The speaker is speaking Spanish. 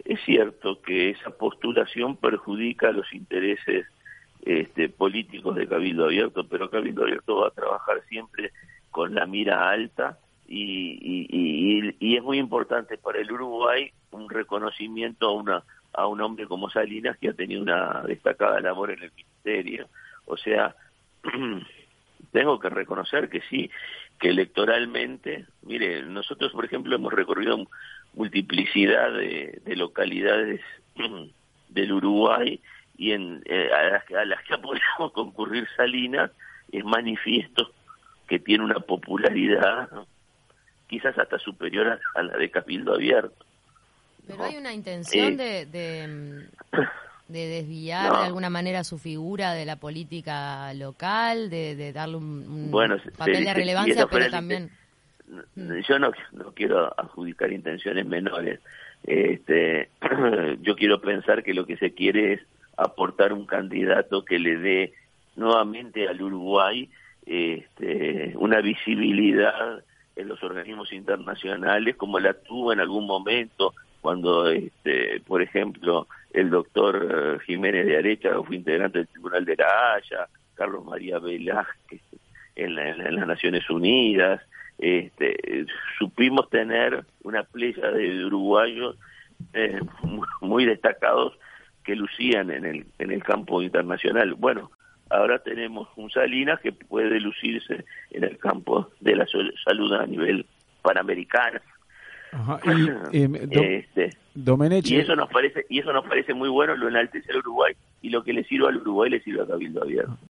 es cierto que esa postulación perjudica los intereses políticos de Cabildo Abierto, pero Cabildo Abierto va a trabajar siempre con la mira alta y es muy importante para el Uruguay un reconocimiento a un hombre como Salinas, que ha tenido una destacada labor en el ministerio. O sea, tengo que reconocer que sí, que electoralmente, mire, nosotros por ejemplo hemos recorrido multiplicidad de localidades del Uruguay y a las que ha podido concurrir Salinas, es manifiesto que tiene una popularidad, ¿no?, quizás hasta superior a la de Cabildo Abierto. Pero ¿no? hay una intención de desviar de alguna manera su figura de la política local, de darle un bueno, papel de relevancia, pero también... Yo no quiero adjudicar intenciones menores. Yo quiero pensar que lo que se quiere es aportar un candidato que le dé nuevamente al Uruguay una visibilidad en los organismos internacionales, como la tuvo en algún momento cuando, por ejemplo, el doctor Jiménez de Arecha fue integrante del Tribunal de la Haya, Carlos María Velázquez en las Naciones Unidas. Supimos tener una playa de uruguayos muy destacados que lucían en el campo internacional. Bueno, ahora tenemos un Salinas que puede lucirse en el campo de la salud a nivel panamericano. Ajá. Domenech, y eso nos parece muy bueno, lo enaltece al Uruguay, y lo que le sirve al Uruguay le sirve a Cabildo Abierto.